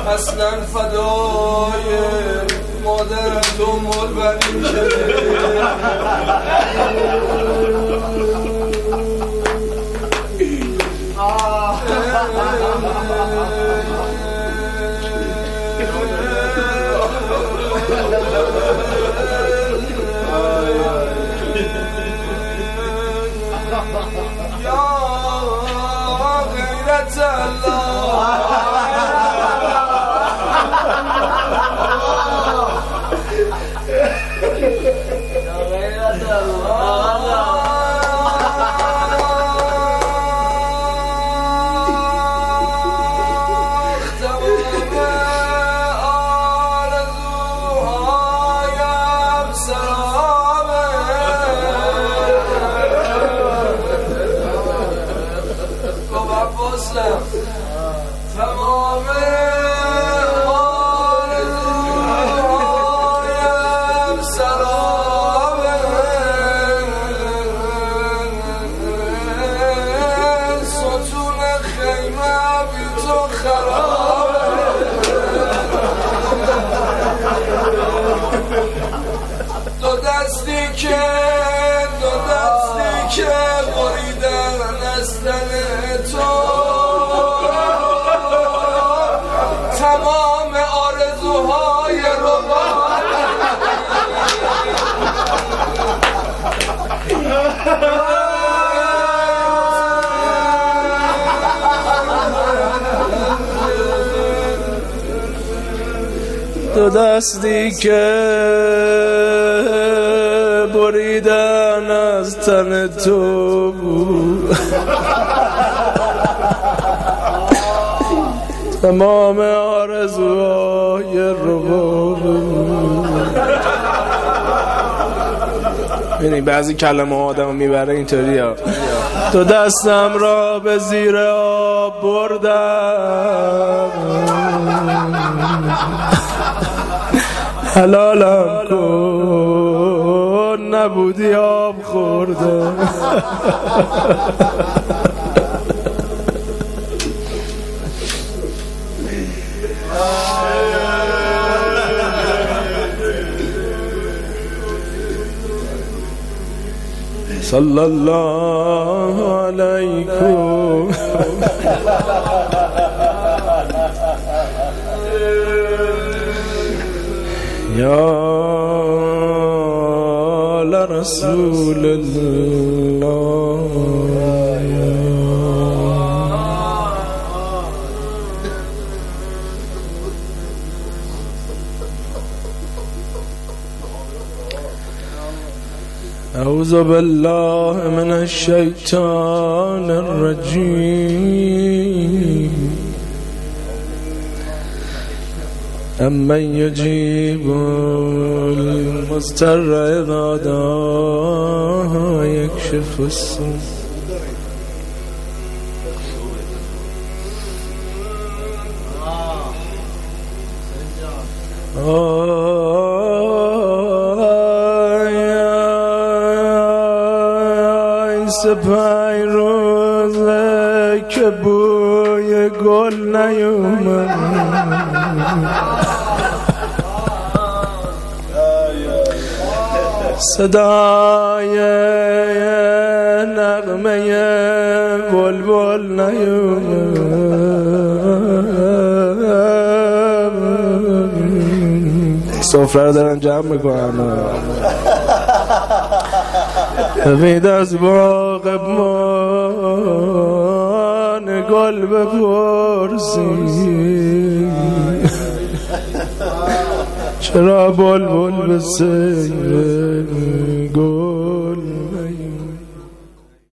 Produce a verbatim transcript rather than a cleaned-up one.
اصلا فدای مادر دنبال بریم شده یا غیرت الله تمام آرزوهایم سرابه ستون خیمه بی تو خرابه دو دستی که دو دستی که بریدن از تن تو تمام آرزوهای روان دو دستی که بریدن از تن تو تمام آرزوهای روان. یعنی بعضی کلمه آدم میبره اینطوری ها. تو دستم را به زیر آب بردم حلالم کن نبودی آب خوردم صلی الله علیکم یا لرسول الله اعوذ بالله من الشیطان الرجیم امن یجیب المضطر اذا دعاه یکشف السوء سپای روزه که بوی گل نیومد صدای نغمه بلبل نیومد سفره رو دارن جمع میکنن بید از باغ من گل بپرسی چرا بلبل به سیر گل